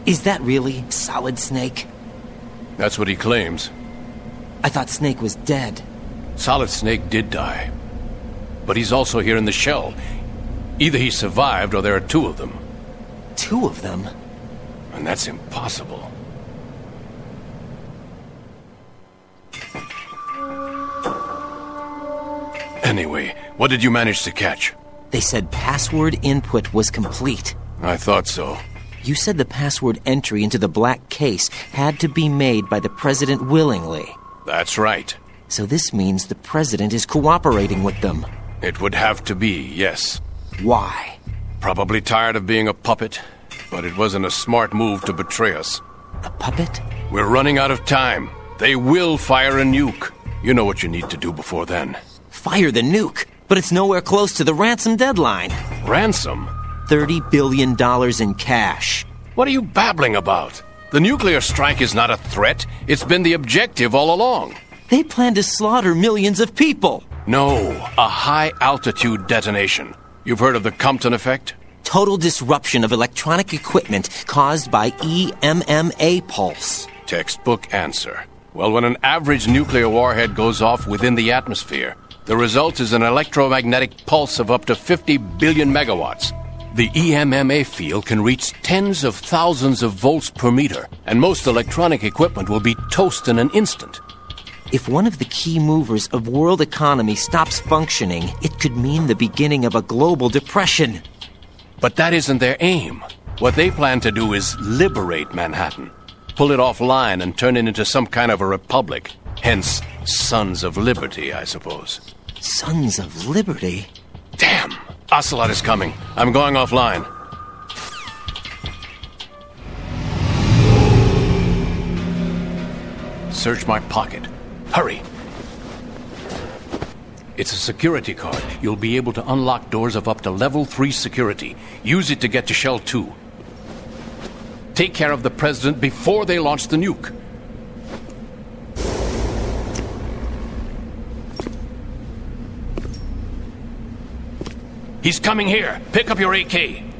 Is that really Solid Snake? That's what he claims. I thought Snake was dead. Solid Snake did die. But he's also here in the shell. Either he survived or there are two of them. Two of them? And that's impossible. Anyway, what did you manage to catch? They said password input was complete. I thought so. You said the password entry into the black case had to be made by the president willingly. That's right. So this means the president is cooperating with them. It would have to be, yes. Why? Probably tired of being a puppet, but it wasn't a smart move to betray us. A puppet? We're running out of time. They will fire a nuke. You know what you need to do before then. Fire the nuke, but it's nowhere close to the ransom deadline. Ransom? $30 billion in cash. What are you babbling about? The nuclear strike is not a threat. It's been the objective all along. They plan to slaughter millions of people. No, a high-altitude detonation. You've heard of the Compton effect? Total disruption of electronic equipment caused by EMMA pulse. Textbook answer. Well, when an average nuclear warhead goes off within the atmosphere, the result is an electromagnetic pulse of up to 50 billion megawatts. The EMMA field can reach tens of thousands of volts per meter, and most electronic equipment will be toast in an instant. If one of the key movers of world economy stops functioning, it could mean the beginning of a global depression. But that isn't their aim. What they plan to do is liberate Manhattan. Pull it offline and turn it into some kind of a republic. Hence, Sons of Liberty, I suppose. Sons of Liberty? Damn! Ocelot is coming. I'm going offline. Search my pocket. Hurry! It's a security card. You'll be able to unlock doors of up to level 3 security. Use it to get to Shell 2. Take care of the president before they launch the nuke. He's coming here. Pick up your AK.